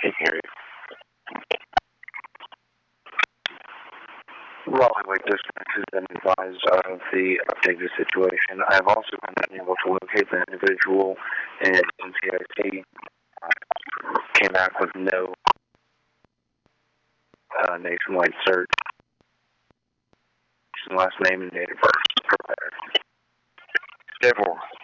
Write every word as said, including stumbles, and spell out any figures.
can hear you. Raleigh Wake Dispatch has been advised of the updated situation. I have also been able to locate the individual, and N C I C uh, came back with no uh, nationwide search. Last name and date of birth. Therefore,